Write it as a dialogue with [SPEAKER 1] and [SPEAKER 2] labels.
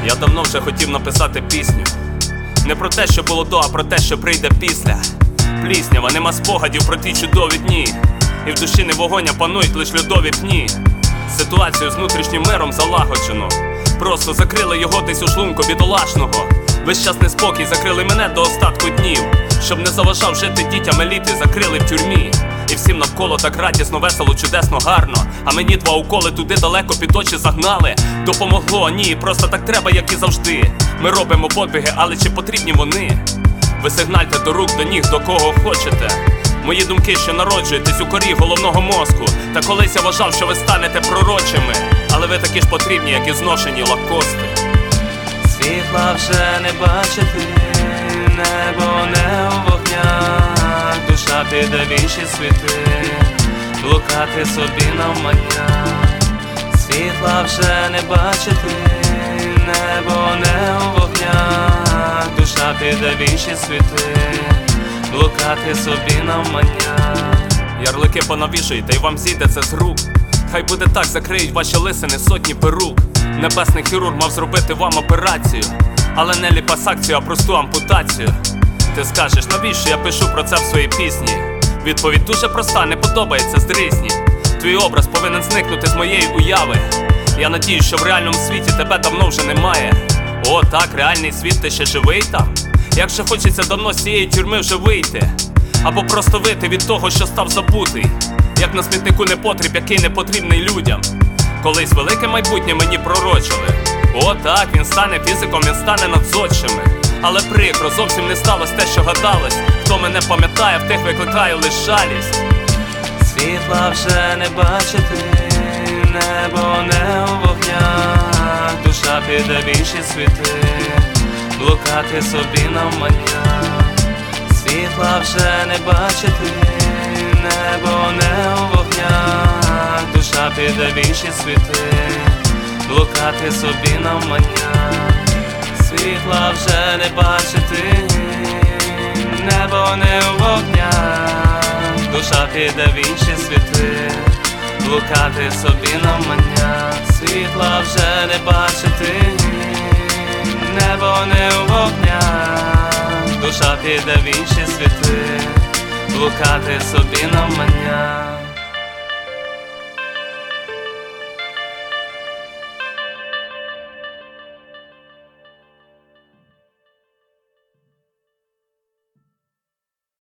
[SPEAKER 1] Я давно вже хотів написати пісню. Не про те, що було до, а про те, що прийде після. Пліснява, нема спогадів про ті чудові дні. І в душі не вогонь, а панують лиш льодові пні. Ситуацію з внутрішнім миром залагоджено. Просто закрили його десь у шлунку бідолашного. Весь час неспокій закрили мене до остатку днів. Щоб не заважав жити дітям еліти, закрили в тюрмі. І всім навколо так радісно, весело, чудесно, гарно. А мені 2 уколи туди далеко під очі загнали. Допомогло? Ні, просто так треба, як і завжди. Ми робимо подвиги, але чи потрібні вони? Ви сигнальте до рук, до ніг, до кого хочете. Мої думки, що народжуєтесь у корі головного мозку. Та колись я вважав, що ви станете пророчими. Але ви такі ж потрібні, як і зношені лакости.
[SPEAKER 2] Світла вже не бачити, небо не у вогнях, душа піде в інші світи, блукати собі навмання. Світла вже не бачити, небо не у вогнях, душа піде в інші світи, блукати собі навмання.
[SPEAKER 1] Ярлики понавішуєте і вам зійде це з рук. Хай буде так, закриють ваші лисини сотні перук. Небесний хірург мав зробити вам операцію, але не ліпосакцію, а просту ампутацію. Ти скажеш, навіщо я пишу про це в своїй пісні? Відповідь дуже проста, не подобається, здрисні. Твій образ повинен зникнути з моєї уяви. Я надіюсь, що в реальному світі тебе давно вже немає. О, так, реальний світ, ти ще живий там? Як же хочеться давно з цієї тюрми вже вийти. Або просто вийти від того, що став забутий. Як на смітнику непотріб, який не потрібний людям. Колись велике майбутнє мені пророчили. О, так, він стане фізиком, він стане надзодчими. Але прикро, зовсім не сталося те, що гадалось. Хто мене пам'ятає, в тих викликаю лиш жалість.
[SPEAKER 2] Світла вже не бачити, небо не у вогнях, душа піде в інші світи, блукати собі навмання. Світла вже не бачити, небо не у вогнях, душа піде в інші світи, блукати собі навмання. Світла вже не бачити, небо не у вогнях, душа піде в інші світи, блукати собі навмання. Світла вже не бачити, небо не у вогнях, душа піде в інші світи, блукати собі навмання.